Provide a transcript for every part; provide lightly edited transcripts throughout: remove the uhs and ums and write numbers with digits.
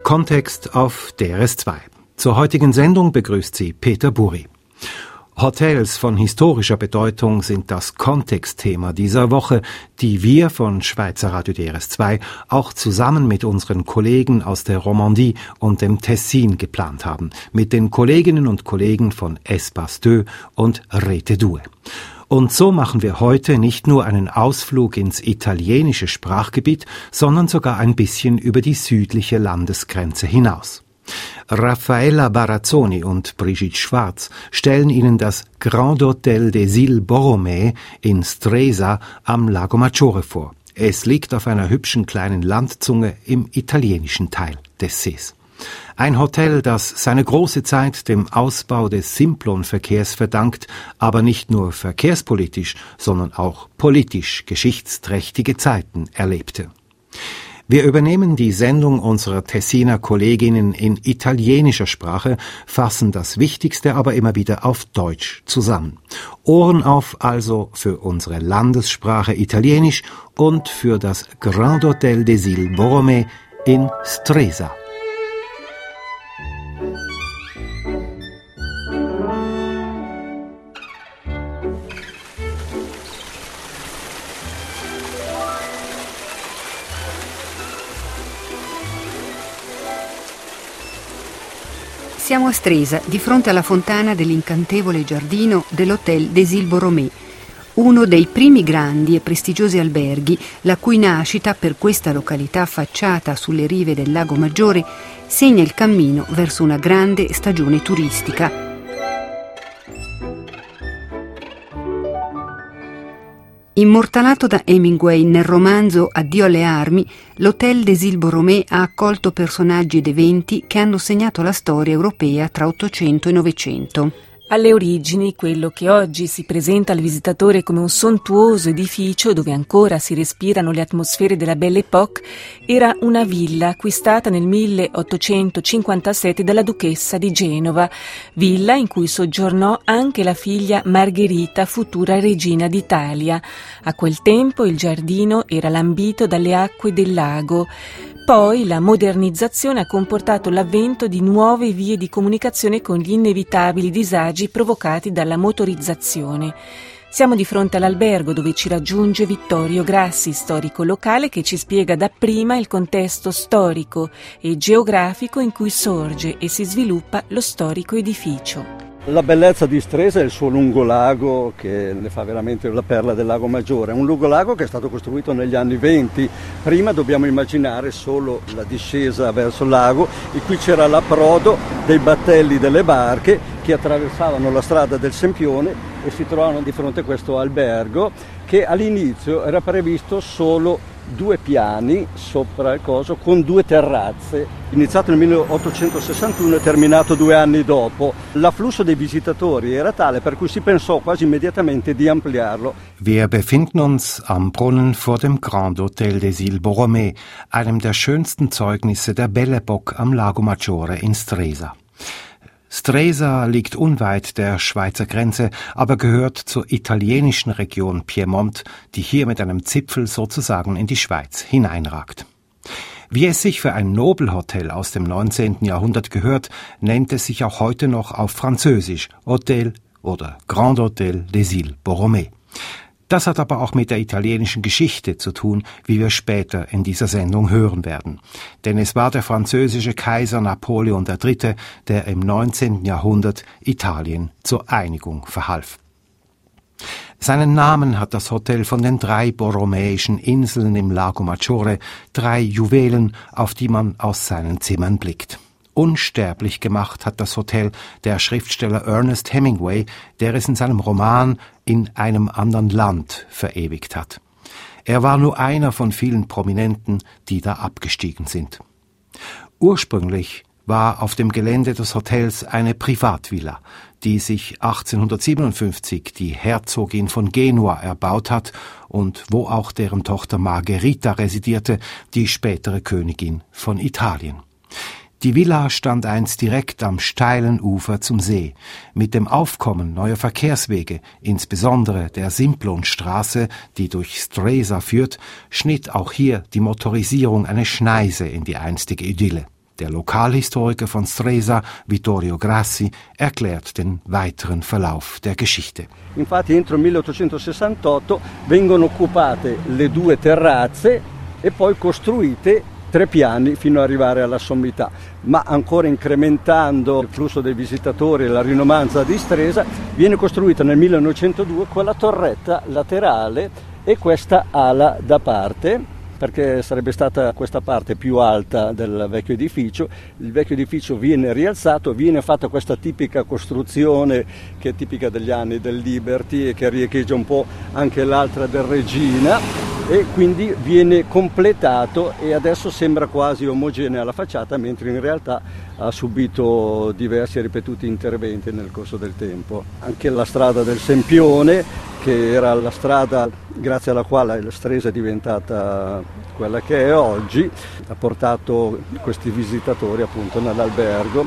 Kontext auf DRS2. Zur heutigen Sendung begrüßt sie Peter Buri. Hotels von historischer Bedeutung sind das Kontextthema dieser Woche, die wir von Schweizer Radio DRS2 auch zusammen mit unseren Kollegen aus der Romandie und dem Tessin geplant haben, mit den Kolleginnen und Kollegen von Espace 2 und Rete Due. Und so machen wir heute nicht nur einen Ausflug ins italienische Sprachgebiet, sondern sogar ein bisschen über die südliche Landesgrenze hinaus. Raffaella Barazzoni und Brigitte Schwarz stellen Ihnen das Grand Hotel des Îles Borromée in Stresa am Lago Maggiore vor. Es liegt auf einer hübschen kleinen Landzunge im italienischen Teil des Sees. Ein Hotel, das seine große Zeit dem Ausbau des Simplonverkehrs verdankt, aber nicht nur verkehrspolitisch, sondern auch politisch geschichtsträchtige Zeiten erlebte. Wir übernehmen die Sendung unserer Tessiner Kolleginnen in italienischer Sprache, fassen das Wichtigste aber immer wieder auf Deutsch zusammen. Ohren auf also für unsere Landessprache Italienisch und für das Grand Hotel des Îles Borromée in Stresa. Siamo a Stresa, di fronte alla fontana dell'incantevole giardino dell'Hotel des Îles Borromée, uno dei primi grandi e prestigiosi alberghi, la cui nascita per questa località affacciata sulle rive del Lago Maggiore segna il cammino verso una grande stagione turistica. Immortalato da Hemingway nel romanzo Addio alle armi, l'Hotel des Îles Borromée ha accolto personaggi ed eventi che hanno segnato la storia europea tra 800 e 900. Alle origini, quello che oggi si presenta al visitatore come un sontuoso edificio dove ancora si respirano le atmosfere della Belle Époque era una villa acquistata nel 1857 dalla duchessa di Genova, villa in cui soggiornò anche la figlia Margherita, futura regina d'Italia. A quel tempo il giardino era lambito dalle acque del lago. Poi la modernizzazione ha comportato l'avvento di nuove vie di comunicazione con gli inevitabili disagi provocati dalla motorizzazione. Siamo di fronte all'albergo dove ci raggiunge Vittorio Grassi, storico locale, che ci spiega dapprima il contesto storico e geografico in cui sorge e si sviluppa lo storico edificio. La bellezza di Stresa è il suo lungolago che ne fa veramente la perla del Lago Maggiore. È un lungolago che è stato costruito negli anni 20. Prima dobbiamo immaginare solo la discesa verso il lago e qui c'era l'approdo dei battelli delle barche che attraversavano la strada del Sempione e si trovavano di fronte a questo albergo che all'inizio era previsto solo 2 piani sopra il coso con 2 terrazze, iniziato nel 1861 e terminato 2 anni dopo. L'afflusso dei visitatori era tale per cui si pensò quasi immediatamente di ampliarlo. Wir befinden uns am Brunnen vor dem Grand Hotel des Îles Borromée, einem der schönsten Zeugnisse der Belle Époque am Lago Maggiore in Stresa. Stresa liegt unweit der Schweizer Grenze, aber gehört zur italienischen Region Piemont, die hier mit einem Zipfel sozusagen in die Schweiz hineinragt. Wie es sich für ein Nobelhotel aus dem 19. Jahrhundert gehört, nennt es sich auch heute noch auf Französisch Hotel oder Grand Hotel des Îles Borromée. Das hat aber auch mit der italienischen Geschichte zu tun, wie wir später in dieser Sendung hören werden. Denn es war der französische Kaiser Napoleon III., der im 19. Jahrhundert Italien zur Einigung verhalf. Seinen Namen hat das Hotel von den 3 borromäischen Inseln im Lago Maggiore, 3 Juwelen, auf die man aus seinen Zimmern blickt. Unsterblich gemacht hat das Hotel der Schriftsteller Ernest Hemingway, der es in seinem Roman In einem anderen Land verewigt hat. Er war nur einer von vielen Prominenten, die da abgestiegen sind. Ursprünglich war auf dem Gelände des Hotels eine Privatvilla, die sich 1857 die Herzogin von Genua erbaut hat und wo auch deren Tochter Margherita residierte, die spätere Königin von Italien. Die Villa stand einst direkt am steilen Ufer zum See. Mit dem Aufkommen neuer Verkehrswege, insbesondere der Simplonstraße, die durch Stresa führt, schnitt auch hier die Motorisierung eine Schneise in die einstige Idylle. Der Lokalhistoriker von Stresa, Vittorio Grassi, erklärt den weiteren Verlauf der Geschichte. Infatti entro il 1868 vengono occupate le 2 terrazze e poi costruite 3 piani fino ad arrivare alla sommità, ma ancora incrementando il flusso dei visitatori e la rinomanza di Stresa, viene costruita nel 1902 con la torretta laterale e questa ala da parte, perché sarebbe stata questa parte più alta del vecchio edificio. Il vecchio edificio viene rialzato, viene fatta questa tipica costruzione che è tipica degli anni del Liberty e che riecheggia un po' anche l'altra del Regina, e quindi viene completato e adesso sembra quasi omogenea la facciata, mentre in realtà ha subito diversi e ripetuti interventi nel corso del tempo. Anche la strada del Sempione, che era la strada grazie alla quale la Stresa è diventata quella che è oggi, ha portato questi visitatori appunto nell'albergo,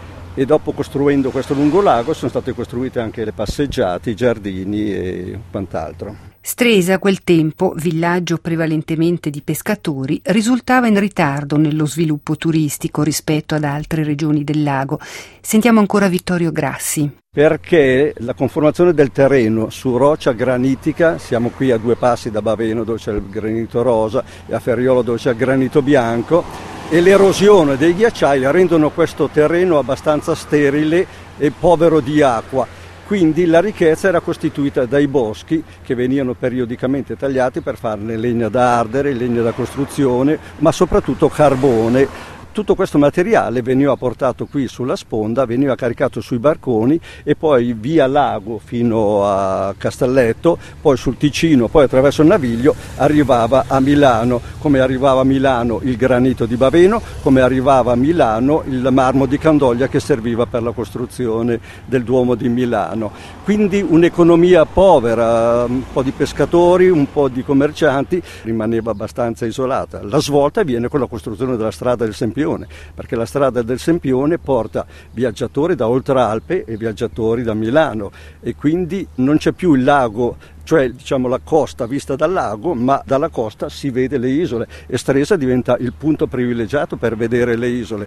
e dopo, costruendo questo lungolago, sono state costruite anche le passeggiate, i giardini e quant'altro. Stresa, a quel tempo, villaggio prevalentemente di pescatori, risultava in ritardo nello sviluppo turistico rispetto ad altre regioni del lago. Sentiamo ancora Vittorio Grassi. Perché la conformazione del terreno su roccia granitica, siamo qui a 2 passi da Baveno dove c'è il granito rosa e a Ferriolo dove c'è il granito bianco, e l'erosione dei ghiacciai rendono questo terreno abbastanza sterile e povero di acqua. Quindi la ricchezza era costituita dai boschi che venivano periodicamente tagliati per farne legna da ardere, legna da costruzione, ma soprattutto carbone. Tutto questo materiale veniva portato qui sulla sponda, veniva caricato sui barconi e poi via lago fino a Castelletto, poi sul Ticino, poi attraverso il Naviglio arrivava a Milano, come arrivava a Milano il granito di Baveno, come arrivava a Milano il marmo di Candoglia che serviva per la costruzione del Duomo di Milano. Quindi un'economia povera, un po' di pescatori, un po' di commercianti, rimaneva abbastanza isolata. La svolta viene con la costruzione della strada del Sempione, perché la strada del Sempione porta viaggiatori da Oltralpe e viaggiatori da Milano, e quindi non c'è più il lago, cioè diciamo la costa vista dal lago, ma dalla costa si vede le isole, e Stresa diventa il punto privilegiato per vedere le isole.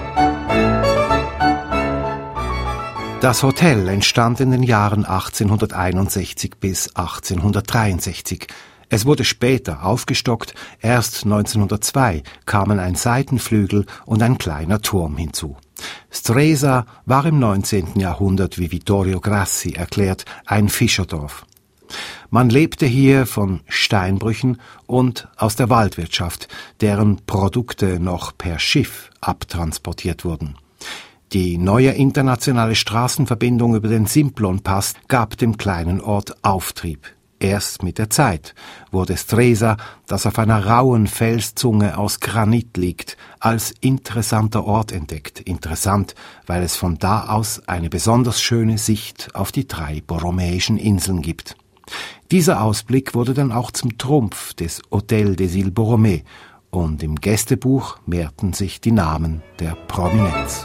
Das Hotel entstand in den Jahren 1861 bis 1863. Es wurde später aufgestockt, erst 1902 kamen ein Seitenflügel und ein kleiner Turm hinzu. Stresa war im 19. Jahrhundert, wie Vittorio Grassi erklärt, ein Fischerdorf. Man lebte hier von Steinbrüchen und aus der Waldwirtschaft, deren Produkte noch per Schiff abtransportiert wurden. Die neue internationale Straßenverbindung über den Simplonpass gab dem kleinen Ort Auftrieb. Erst mit der Zeit wurde Stresa, das auf einer rauen Felszunge aus Granit liegt, als interessanter Ort entdeckt. Interessant, weil es von da aus eine besonders schöne Sicht auf die 3 borromäischen Inseln gibt. Dieser Ausblick wurde dann auch zum Trumpf des Hôtel des Îles Borromées, und im Gästebuch mehrten sich die Namen der Prominenz.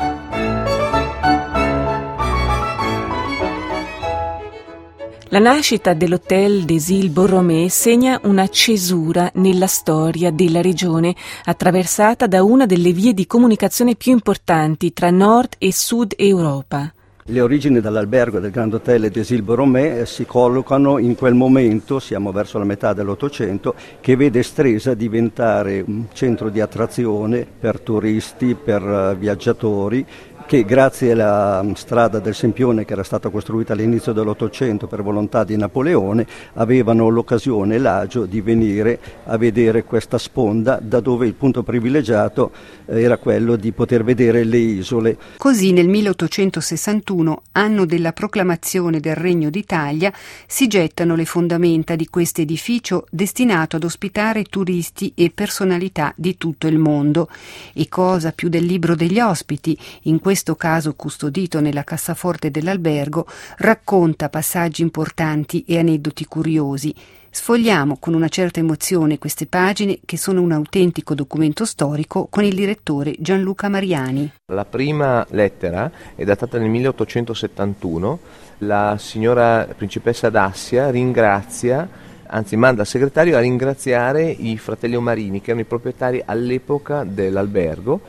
La nascita dell'Hôtel des Îles Borromées segna una cesura nella storia della regione, attraversata da una delle vie di comunicazione più importanti tra Nord e Sud Europa. Le origini dell'albergo del Grand Hôtel des Îles Borromées si collocano in quel momento, siamo verso la metà dell'Ottocento, che vede Stresa diventare un centro di attrazione per turisti, per viaggiatori, che grazie alla strada del Sempione, che era stata costruita all'inizio dell'Ottocento per volontà di Napoleone, avevano l'occasione e l'agio di venire a vedere questa sponda, da dove il punto privilegiato era quello di poter vedere le isole. Così nel 1861, anno della proclamazione del Regno d'Italia, si gettano le fondamenta di questo edificio destinato ad ospitare turisti e personalità di tutto il mondo. E cosa più del libro degli ospiti, in questo caso custodito nella cassaforte dell'albergo, racconta passaggi importanti e aneddoti curiosi. Sfogliamo con una certa emozione queste pagine, che sono un autentico documento storico, con il direttore Gianluca Mariani. La prima lettera è datata nel 1871. La signora principessa d'Assia manda al segretario a ringraziare i fratelli Omarini, che erano i proprietari all'epoca dell'albergo,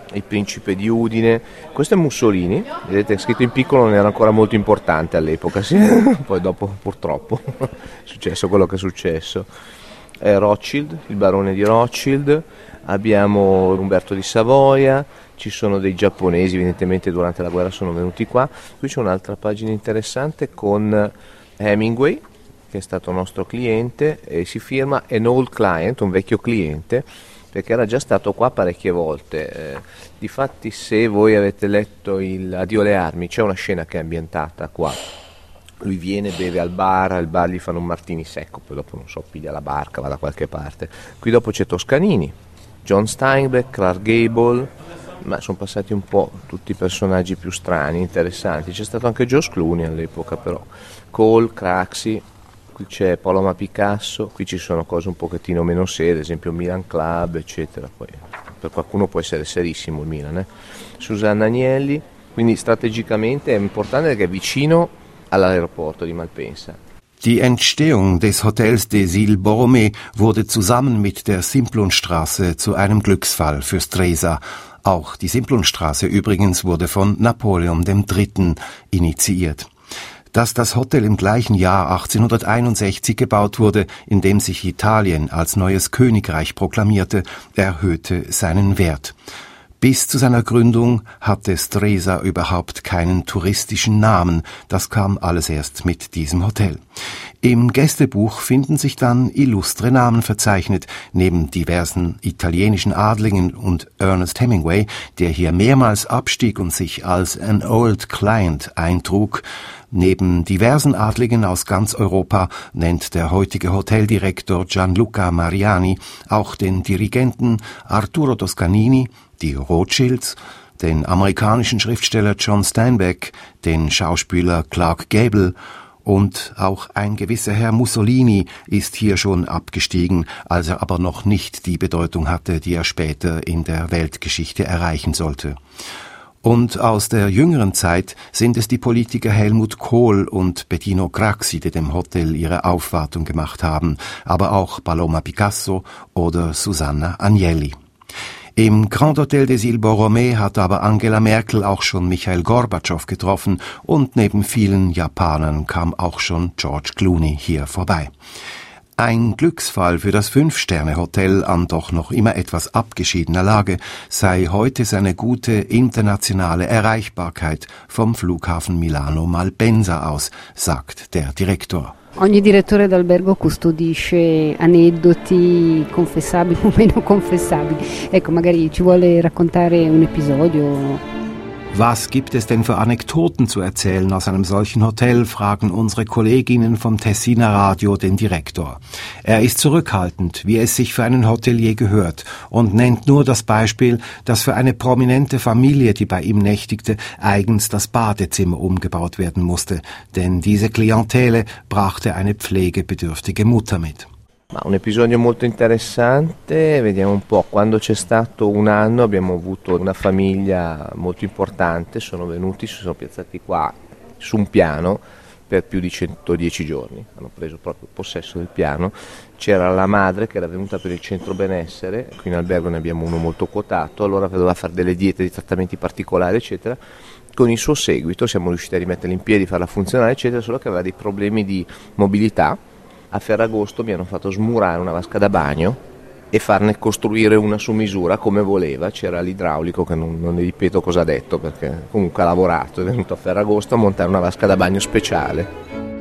Il Principe di Udine. Questo è Mussolini, vedete, scritto in piccolo, non era ancora molto importante all'epoca, sì. Poi dopo purtroppo è successo quello che è successo. Rothschild, il barone di Rothschild, abbiamo Umberto di Savoia, ci sono dei giapponesi, evidentemente durante la guerra sono venuti qua. Qui c'è un'altra pagina interessante con Hemingway, che è stato nostro cliente, e si firma An Old Client, un vecchio cliente, perché era già stato qua parecchie volte. Difatti, se voi avete letto il Addio alle armi, c'è una scena che è ambientata qua. Lui viene, beve al bar gli fanno un martini secco, poi dopo non so, piglia la barca, va da qualche parte. Qui dopo c'è Toscanini, John Steinbeck, Clark Gable, ma sono passati un po' tutti i personaggi più strani, interessanti. C'è stato anche George Clooney all'epoca, però Cole, Craxi. Qui c'è Paloma Picasso, qui ci sono cose un pochettino meno serie, ad esempio Milan Club, eccetera. Poi per qualcuno può essere serissimo il Milan. Susanna Agnelli, quindi strategicamente è importante perché è vicino all'aeroporto di Malpensa. Die Entstehung des Hotels des Îles Borromée wurde zusammen mit der Simplonstraße zu einem Glücksfall für Stresa. Auch die Simplonstraße übrigens wurde von Napoleon III. Initiiert. Dass das Hotel im gleichen Jahr 1861 gebaut wurde, in dem sich Italien als neues Königreich proklamierte, erhöhte seinen Wert. Bis zu seiner Gründung hatte Stresa überhaupt keinen touristischen Namen. Das kam alles erst mit diesem Hotel. Im Gästebuch finden sich dann illustre Namen verzeichnet, neben diversen italienischen Adligen und Ernest Hemingway, der hier mehrmals abstieg und sich als an old client eintrug. Neben diversen Adligen aus ganz Europa nennt der heutige Hoteldirektor Gianluca Mariani auch den Dirigenten Arturo Toscanini, die Rothschilds, den amerikanischen Schriftsteller John Steinbeck, den Schauspieler Clark Gable und auch ein gewisser Herr Mussolini ist hier schon abgestiegen, als er aber noch nicht die Bedeutung hatte, die er später in der Weltgeschichte erreichen sollte. Und aus der jüngeren Zeit sind es die Politiker Helmut Kohl und Bettino Craxi, die dem Hotel ihre Aufwartung gemacht haben, aber auch Paloma Picasso oder Susanna Agnelli. Im Grand Hotel des Îles Borromée hat aber Angela Merkel auch schon Michail Gorbatschow getroffen und neben vielen Japanern kam auch schon George Clooney hier vorbei. Ein Glücksfall für das 5-Sterne-Hotel an doch noch immer etwas abgeschiedener Lage sei heute seine gute internationale Erreichbarkeit vom Flughafen Milano Malpensa aus, sagt der Direktor. Ogni direttore d'albergo custodisce aneddoti confessabili o meno confessabili. Ecco, magari ci vuole raccontare un episodio. Was gibt es denn für Anekdoten zu erzählen aus einem solchen Hotel, fragen unsere Kolleginnen vom Tessiner Radio den Direktor. Er ist zurückhaltend, wie es sich für einen Hotelier gehört, und nennt nur das Beispiel, dass für eine prominente Familie, die bei ihm nächtigte, eigens das Badezimmer umgebaut werden musste, denn diese Klientele brachte eine pflegebedürftige Mutter mit. Ma un episodio molto interessante, vediamo un po', quando c'è stato un anno abbiamo avuto una famiglia molto importante, sono venuti, si sono piazzati qua su un piano per più di 110 giorni, hanno preso proprio possesso del piano, c'era la madre che era venuta per il centro benessere, qui in albergo ne abbiamo uno molto quotato, allora doveva fare delle diete di trattamenti particolari eccetera, con il suo seguito siamo riusciti a rimetterla in piedi, farla funzionare eccetera, solo che aveva dei problemi di mobilità. A Ferragosto mi hanno fatto smurare una vasca da bagno e farne costruire una su misura come voleva, c'era l'idraulico che non ne ripeto cosa ha detto perché comunque ha lavorato, è venuto a Ferragosto a montare una vasca da bagno speciale.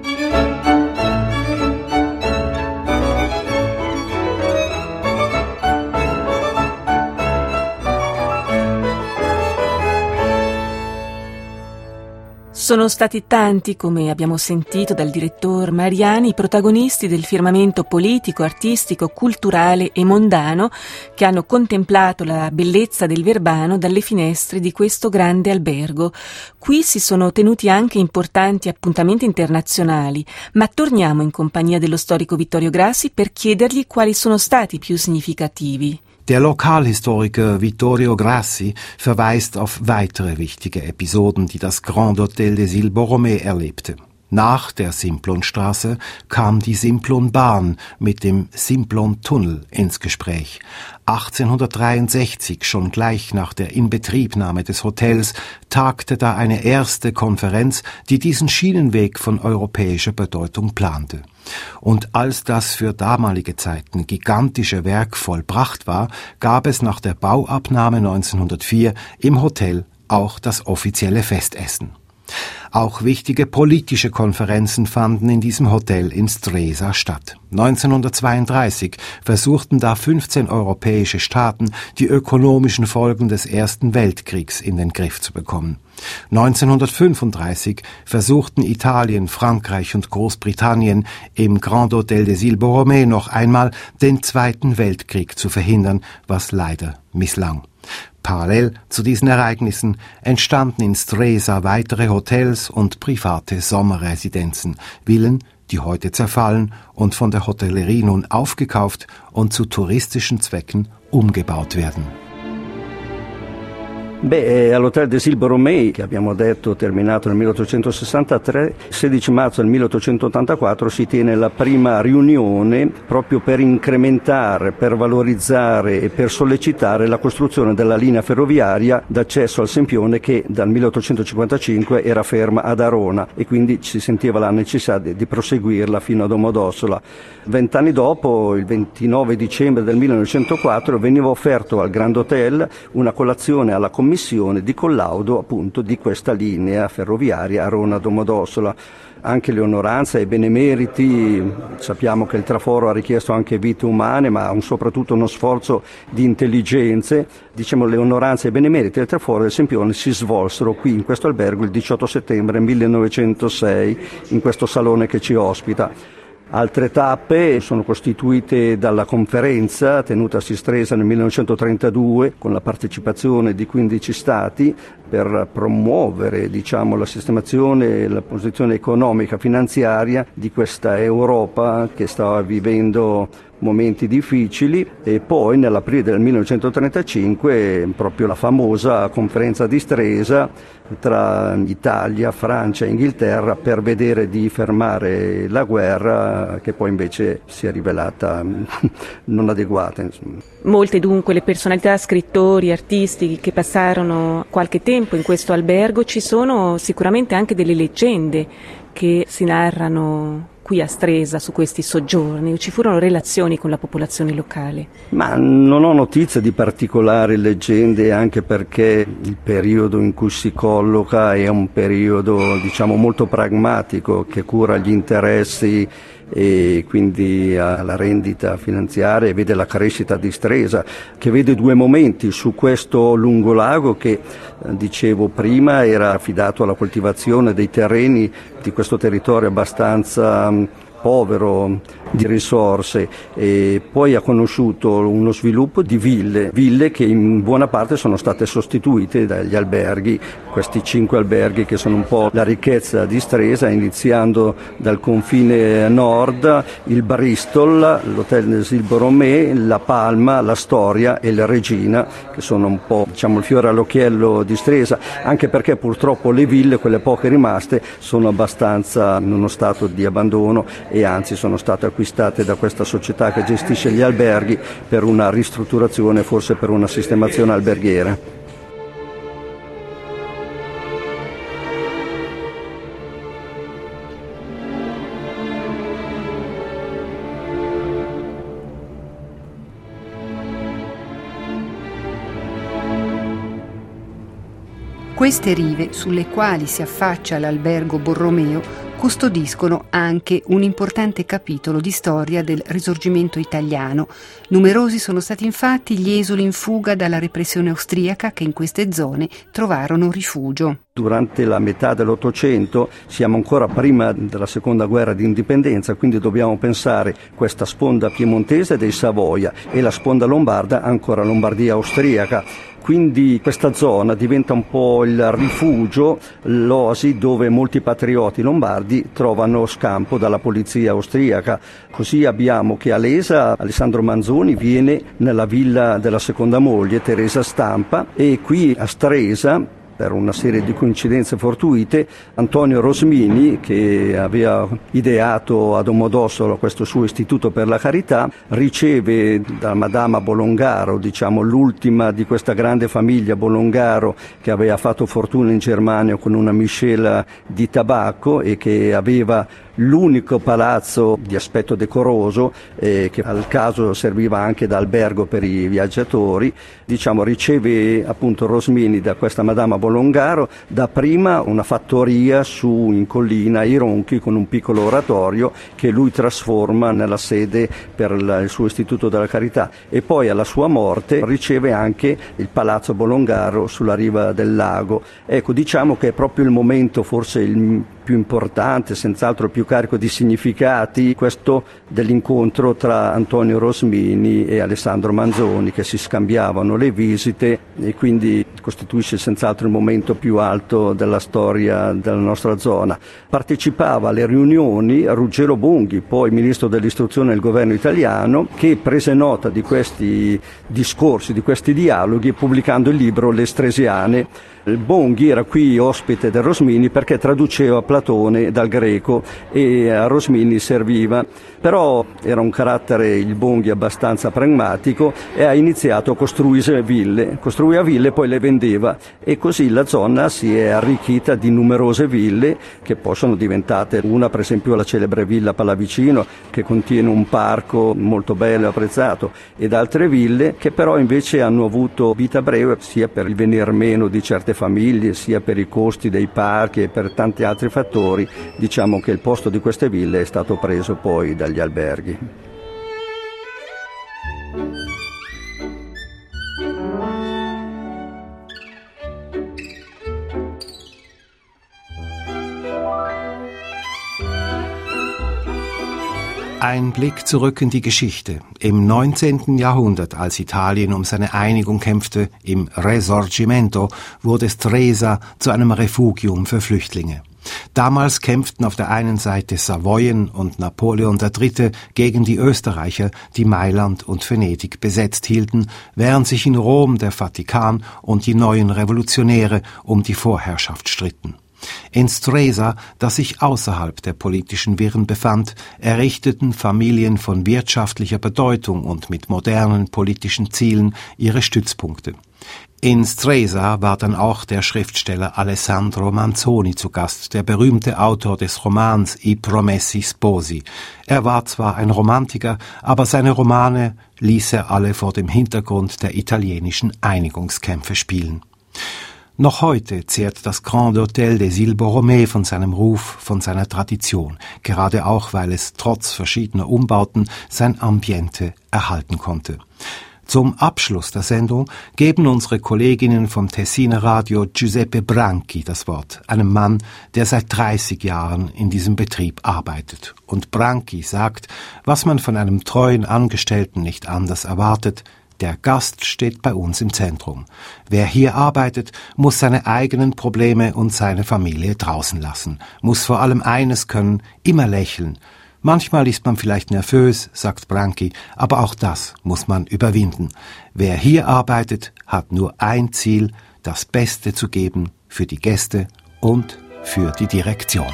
Sono stati tanti, come abbiamo sentito dal direttor Mariani, i protagonisti del firmamento politico, artistico, culturale e mondano che hanno contemplato la bellezza del Verbano dalle finestre di questo grande albergo. Qui si sono tenuti anche importanti appuntamenti internazionali, ma torniamo in compagnia dello storico Vittorio Grassi per chiedergli quali sono stati i più significativi. Der Lokalhistoriker Vittorio Grassi verweist auf weitere wichtige Episoden, die das Grand Hotel des Îles Borromée erlebte. Nach der Simplonstraße kam die Simplonbahn mit dem Simplontunnel ins Gespräch. 1863, schon gleich nach der Inbetriebnahme des Hotels, tagte da eine erste Konferenz, die diesen Schienenweg von europäischer Bedeutung plante. Und als das für damalige Zeiten gigantische Werk vollbracht war, gab es nach der Bauabnahme 1904 im Hotel auch das offizielle Festessen. Auch wichtige politische Konferenzen fanden in diesem Hotel in Stresa statt. 1932 versuchten da 15 europäische Staaten, die ökonomischen Folgen des Ersten Weltkriegs in den Griff zu bekommen. 1935 versuchten Italien, Frankreich und Großbritannien im Grand Hotel des Îles Borromées noch einmal den Zweiten Weltkrieg zu verhindern, was leider misslang. Parallel zu diesen Ereignissen entstanden in Stresa weitere Hotels und private Sommerresidenzen, Villen, die heute zerfallen und von der Hotellerie nun aufgekauft und zu touristischen Zwecken umgebaut werden. All'Hotel des Îles Borromées, che abbiamo detto terminato nel 1863, 16 marzo del 1884 si tiene la prima riunione proprio per incrementare, per valorizzare e per sollecitare la costruzione della linea ferroviaria d'accesso al Sempione che dal 1855 era ferma ad Arona e quindi si sentiva la necessità di proseguirla fino a Domodossola. 20 anni dopo, il 29 dicembre del 1904, veniva offerto al Grand Hotel una colazione alla commissione di collaudo appunto di questa linea ferroviaria Arona-Domodossola. Anche le onoranze e i benemeriti, sappiamo che il traforo ha richiesto anche vite umane, ma soprattutto uno sforzo di intelligenze. Le onoranze e i benemeriti del traforo del Sempione si svolsero qui in questo albergo il 18 settembre 1906, in questo salone che ci ospita. Altre tappe sono costituite dalla conferenza tenutasi a Stresa nel 1932 con la partecipazione di 15 stati per promuovere la sistemazione e la posizione economica finanziaria di questa Europa che stava vivendo momenti difficili, e poi nell'aprile del 1935 proprio la famosa conferenza di Stresa tra Italia, Francia e Inghilterra per vedere di fermare la guerra che poi invece si è rivelata non adeguata. Insomma. Molte dunque le personalità, scrittori, artisti che passarono qualche tempo in questo albergo. Ci sono sicuramente anche delle leggende che si narrano qui a Stresa su questi soggiorni. Ci furono relazioni con la popolazione locale? Ma non ho notizie di particolari leggende, anche perché il periodo in cui si colloca è un periodo molto pragmatico che cura gli interessi e quindi la rendita finanziaria e vede la crescita di Stresa, che vede due momenti su questo lungolago che dicevo prima era affidato alla coltivazione dei terreni di questo territorio abbastanza povero di risorse, e poi ha conosciuto uno sviluppo di ville che in buona parte sono state sostituite dagli alberghi, questi 5 alberghi che sono un po' la ricchezza di Stresa, iniziando dal confine nord, il Bristol, l'Hotel des Îles Borromées, la Palma, la Storia e la Regina, che sono un po' il fiore all'occhiello di Stresa, anche perché purtroppo le ville, quelle poche rimaste, sono abbastanza in uno stato di abbandono e anzi sono state acquistate da questa società che gestisce gli alberghi per una ristrutturazione, forse per una sistemazione alberghiera. Queste rive, sulle quali si affaccia l'albergo Borromeo, custodiscono anche un importante capitolo di storia del Risorgimento italiano. Numerosi sono stati infatti gli esuli in fuga dalla repressione austriaca che in queste zone trovarono rifugio. Durante la metà dell'Ottocento siamo ancora prima della seconda guerra di indipendenza, quindi dobbiamo pensare questa sponda piemontese dei Savoia e la sponda lombarda ancora Lombardia austriaca. Quindi questa zona diventa un po' il rifugio, l'oasi dove molti patrioti lombardi trovano scampo dalla polizia austriaca. Così abbiamo che a Lesa Alessandro Manzoni viene nella villa della seconda moglie, Teresa Stampa, e qui a Stresa Per una serie di coincidenze fortuite, Antonio Rosmini, che aveva ideato a Domodossola questo suo istituto per la carità, riceve da Madama Bolongaro, l'ultima di questa grande famiglia Bolongaro che aveva fatto fortuna in Germania con una miscela di tabacco e che aveva l'unico palazzo di aspetto decoroso che al caso serviva anche da albergo per i viaggiatori, riceve appunto Rosmini da questa Madama Bolongaro dapprima una fattoria su in collina ai Ronchi con un piccolo oratorio che lui trasforma nella sede per il suo istituto della carità, e poi alla sua morte riceve anche il palazzo Bolongaro sulla riva del lago. Ecco, che è proprio il momento forse il più importante, senz'altro il più carico di significati, questo dell'incontro tra Antonio Rosmini e Alessandro Manzoni, che si scambiavano le visite, e quindi costituisce senz'altro il momento più alto della storia della nostra zona. Partecipava alle riunioni Ruggero Bonghi, poi ministro dell'istruzione del governo italiano, che prese nota di questi discorsi, di questi dialoghi, pubblicando il libro Le Stresiane. Bonghi era qui ospite del Rosmini perché traduceva Platone dal greco e a Rosmini serviva, però era un carattere, il Bonghi, abbastanza pragmatico, e ha iniziato a costruire ville, costruiva ville e poi le vendeva, e così la zona si è arricchita di numerose ville che poi sono diventate, una per esempio la celebre Villa Pallavicino che contiene un parco molto bello e apprezzato, ed altre ville che però invece hanno avuto vita breve sia per il venir meno di certe famiglie, sia per i costi dei parchi e per tanti altri fattori. Che il posto di queste ville è stato preso poi dagli alberghi. Ein Blick zurück in die Geschichte. Im 19. Jahrhundert, als Italien um seine Einigung kämpfte, im Risorgimento, wurde Stresa zu einem Refugium für Flüchtlinge. Damals kämpften auf der einen Seite Savoyen und Napoleon III. Gegen die Österreicher, die Mailand und Venedig besetzt hielten, während sich in Rom der Vatikan und die neuen Revolutionäre um die Vorherrschaft stritten. In Stresa, das sich außerhalb der politischen Wirren befand, errichteten Familien von wirtschaftlicher Bedeutung und mit modernen politischen Zielen ihre Stützpunkte. In Stresa war dann auch der Schriftsteller Alessandro Manzoni zu Gast, der berühmte Autor des Romans I Promessi Sposi. Er war zwar ein Romantiker, aber seine Romane ließ er alle vor dem Hintergrund der italienischen Einigungskämpfe spielen. Noch heute zehrt das Grand Hôtel des Îles Borromée von seinem Ruf, von seiner Tradition, gerade auch, weil es trotz verschiedener Umbauten sein Ambiente erhalten konnte. Zum Abschluss der Sendung geben unsere Kolleginnen vom Tessiner Radio Giuseppe Branchi das Wort, einem Mann, der seit 30 Jahren in diesem Betrieb arbeitet. Und Branchi sagt, was man von einem treuen Angestellten nicht anders erwartet: Der Gast steht bei uns im Zentrum. Wer hier arbeitet, muss seine eigenen Probleme und seine Familie draußen lassen, muss vor allem eines können: immer lächeln. Manchmal ist man vielleicht nervös, sagt Branchi, aber auch das muss man überwinden. Wer hier arbeitet, hat nur ein Ziel: das Beste zu geben für die Gäste und für die Direzione.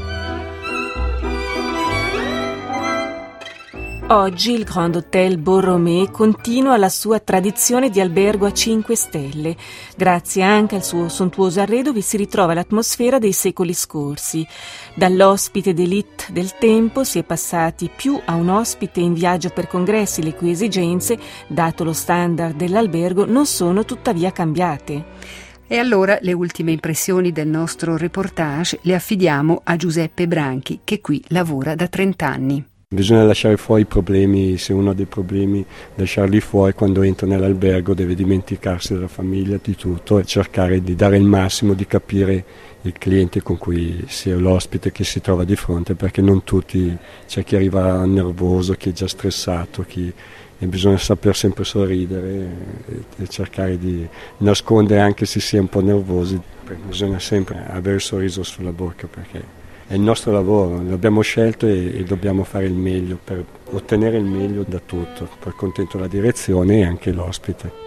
Oggi il Grand Hôtel Borromée continua la sua tradizione di albergo a 5 stelle. Grazie anche al suo sontuoso arredo vi si ritrova l'atmosfera dei secoli scorsi. Dall'ospite d'élite del tempo si è passati più a un ospite in viaggio per congressi, le cui esigenze, dato lo standard dell'albergo, non sono tuttavia cambiate. E allora le ultime impressioni del nostro reportage le affidiamo a Giuseppe Branchi, che qui lavora da 30 anni. Bisogna lasciare fuori i problemi, se uno ha dei problemi lasciarli fuori. Quando entra nell'albergo deve dimenticarsi della famiglia, di tutto, e cercare di dare il massimo, di capire il cliente con cui sia l'ospite che si trova di fronte, perché non tutti, c'è chi arriva nervoso, chi è già stressato, e bisogna saper sempre sorridere e cercare di nascondere anche se si è un po' nervosi. Bisogna sempre avere il sorriso sulla bocca, perché è il nostro lavoro, l'abbiamo scelto e dobbiamo fare il meglio per ottenere il meglio da tutto, per contento la direzione e anche l'ospite.